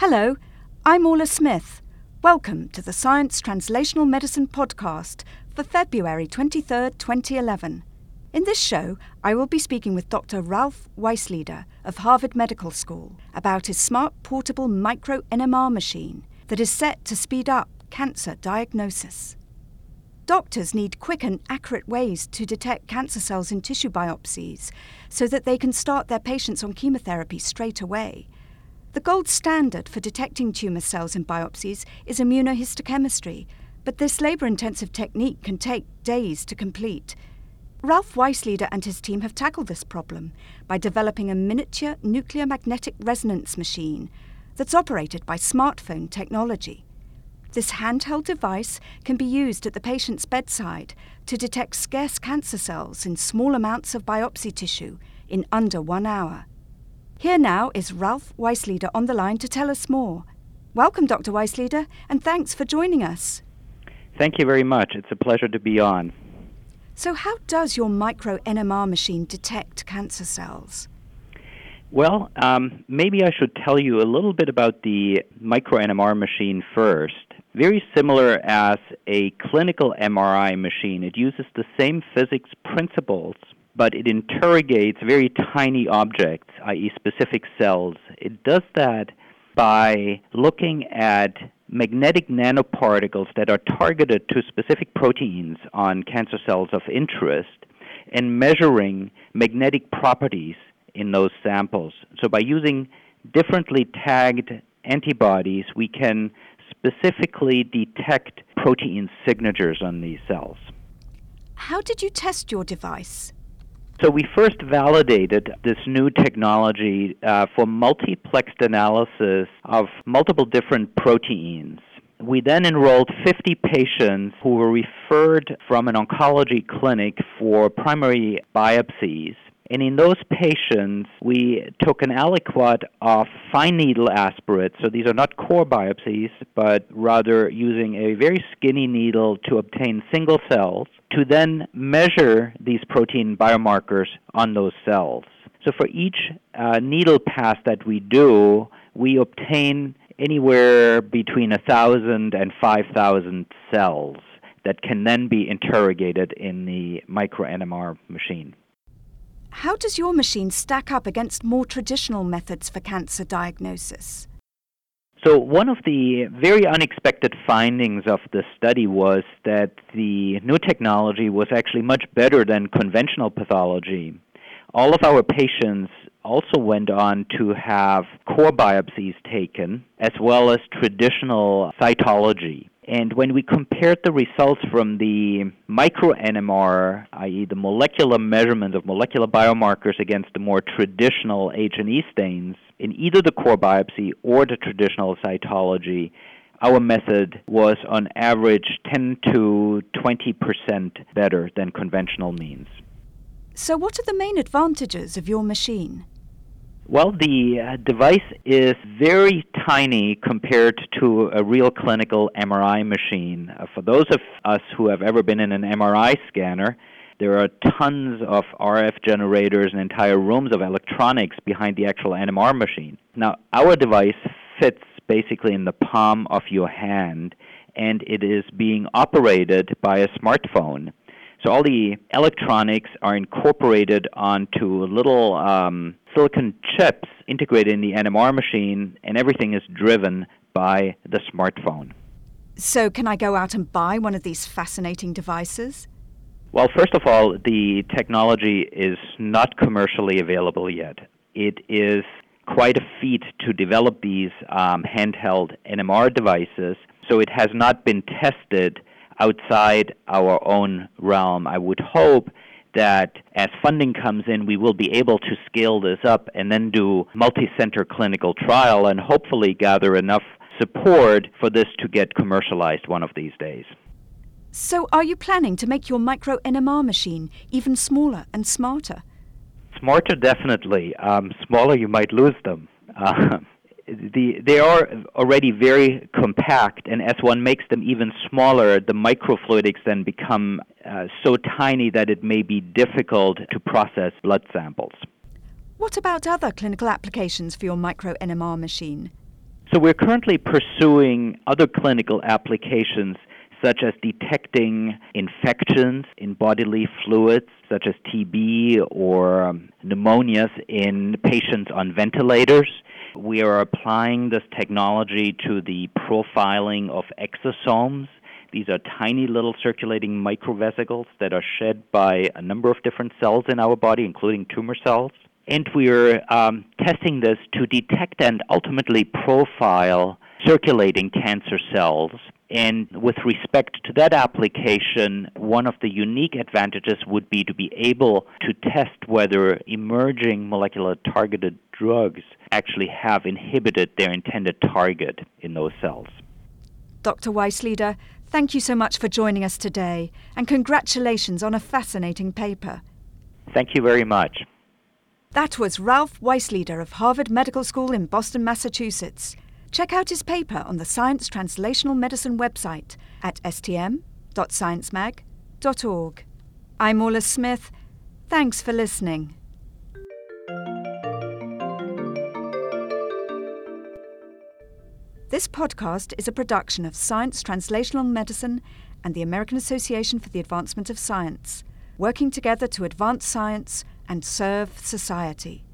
Hello, I'm Orla Smith. Welcome to the Science Translational Medicine podcast for February 23, 2011. In this show, I will be speaking with Dr. Ralph Weisleder of Harvard Medical School about his smart portable micro-NMR machine that is set to speed up cancer diagnosis. Doctors need quick and accurate ways to detect cancer cells in tissue biopsies so that they can start their patients on chemotherapy straight away. The gold standard for detecting tumour cells in biopsies is immunohistochemistry, but this labour-intensive technique can take days to complete. Ralph Weisleder and his team have tackled this problem by developing a miniature nuclear magnetic resonance machine that's operated by smartphone technology. This handheld device can be used at the patient's bedside to detect scarce cancer cells in small amounts of biopsy tissue in under 1 hour. Here now is Ralph Weisleder on the line to tell us more. Welcome, Dr. Weisleder, and thanks for joining us. Thank you very much. It's a pleasure to be on. So how does your micro-NMR machine detect cancer cells? Well, maybe I should tell you a little bit about the micro-NMR machine first. Very similar as a clinical MRI machine. It uses the same physics principles, but it interrogates very tiny objects, i.e. specific cells. It does that by looking at magnetic nanoparticles that are targeted to specific proteins on cancer cells of interest and measuring magnetic properties in those samples. So by using differently tagged antibodies, we can specifically detect protein signatures on these cells. How did you test your device? So we first validated this new technology for multiplexed analysis of multiple different proteins. We then enrolled 50 patients who were referred from an oncology clinic for primary biopsies. And in those patients, we took an aliquot of fine needle aspirates. So these are not core biopsies, but rather using a very skinny needle to obtain single cells to then measure these protein biomarkers on those cells. So for each needle pass that we do, we obtain anywhere between 1,000 and 5,000 cells that can then be interrogated in the micro-NMR machine. How does your machine stack up against more traditional methods for cancer diagnosis? So one of the very unexpected findings of the study was that the new technology was actually much better than conventional pathology. All of our patients also went on to have core biopsies taken, as well as traditional cytology. And when we compared the results from the micro-NMR, i.e. the molecular measurement of molecular biomarkers against the more traditional H&E stains, in either the core biopsy or the traditional cytology, our method was on average 10 to 20% better than conventional means. So what are the main advantages of your machine? Well, the device is very tiny compared to a real clinical MRI machine. For those of us who have ever been in an MRI scanner, there are tons of RF generators and entire rooms of electronics behind the actual NMR machine. Now, our device fits basically in the palm of your hand, and it is being operated by a smartphone. So all the electronics are incorporated onto little silicon chips integrated in the NMR machine, and everything is driven by the smartphone. So can I go out and buy one of these fascinating devices? Well, first of all, the technology is not commercially available yet. It is quite a feat to develop these handheld NMR devices, so it has not been tested outside our own realm. I would hope that as funding comes in, we will be able to scale this up and then do multi-center clinical trial and hopefully gather enough support for this to get commercialized one of these days. So are you planning to make your micro-NMR machine even smaller and smarter? Smarter, definitely. Smaller, you might lose them. They are already very compact, and as one makes them even smaller, the microfluidics then become so tiny that it may be difficult to process blood samples. What about other clinical applications for your micro-NMR machine? So we're currently pursuing other clinical applications such as detecting infections in bodily fluids, such as TB or pneumonias in patients on ventilators. We are applying this technology to the profiling of exosomes. These are tiny little circulating microvesicles that are shed by a number of different cells in our body, including tumor cells. And we're testing this to detect and ultimately profile circulating cancer cells. And with respect to that application, one of the unique advantages would be to be able to test whether emerging molecular targeted drugs actually have inhibited their intended target in those cells. Dr. Weisleder, thank you so much for joining us today, and congratulations on a fascinating paper. Thank you very much. That was Ralph Weisleder of Harvard Medical School in Boston, Massachusetts. Check out his paper on the Science Translational Medicine website at stm.sciencemag.org. I'm Orla Smith. Thanks for listening. This podcast is a production of Science Translational Medicine and the American Association for the Advancement of Science, working together to advance science and serve society.